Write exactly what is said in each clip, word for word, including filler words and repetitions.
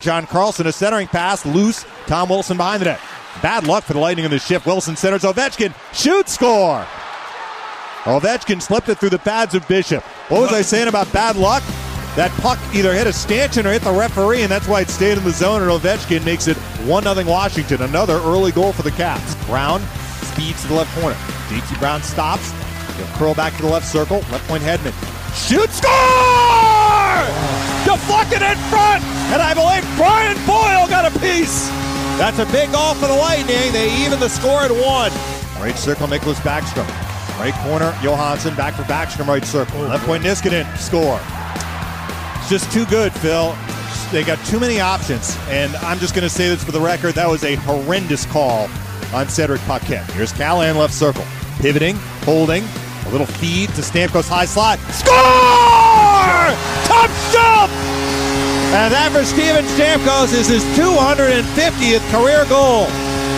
John Carlson, a centering pass, loose. Tom Wilson behind the net. Bad luck for the Lightning in the shift. Wilson centers. Ovechkin, shoot, score! Ovechkin slipped it through the pads of Bishop. What was I saying about bad luck? That puck either hit a stanchion or hit the referee, and that's why it stayed in the zone, and Ovechkin makes it one nothing Washington. Another early goal for the Caps. Brown speeds to the left corner. J T Brown stops. He'll curl back to the left circle. Left point Hedman. Shoot, score! Deflected in front, and I believe Brian Boyle got a piece. That's a big goal for the Lightning. They even the score at one. Right circle, Nicholas Backstrom. Right corner, Johansson. Back for Backstrom, right circle. Left point, Niskanen, score. It's just too good, Phil. They got too many options, and I'm just going to say this for the record. That was a horrendous call on Cedric Paquette. Here's Callahan, left circle. Pivoting, holding, a little feed to Stamkos, high slot. Score! Top jump! And that for Steven Stamkos is his two hundred fiftieth career goal.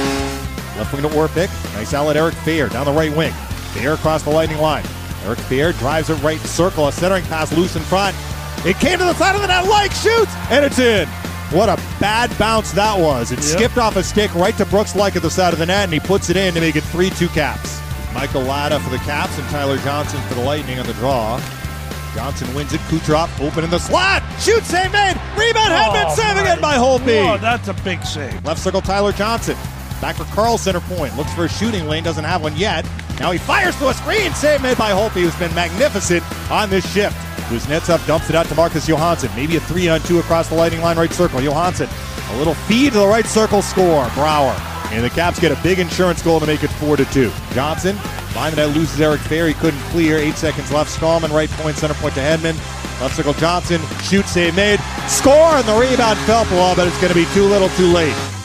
Left wing to Orpik. Nice outlet, Eric Fehr down the right wing. Fehr across the Lightning line. Eric Fehr drives it right circle. A centering pass loose in front. It came to the side of the net. Like shoots, and it's in. What a bad bounce that was. It yep. skipped off a stick right to Brooks Laich at the side of the net, and he puts it in to make it three two Caps. Michael Latta for the Caps and Tyler Johnson for the Lightning on the draw. Johnson wins it. Kucherov open in the slot. Shoot, save made. Rebound, Hedman, oh, save again by Holtby. Oh, that's a big save. Left circle, Tyler Johnson. Back for Carl, center point. Looks for a shooting lane, doesn't have one yet. Now he fires to a screen. Save made by Holtby, who's been magnificent on this shift. Kuznetsov dumps it out to Marcus Johansson. Maybe a three on two across the Lightning line, right circle. Johansson, a little feed to the right circle, score. Brouwer. And the Caps get a big insurance goal to make it four to two. Johnson, behind the net, loses Eric Fehr. He couldn't clear. Eight seconds left. Stallman, right point, center point to Hedman. Left circle, Johnson, shoot, save made. Score, and the rebound fell below, but it's going to be too little too late.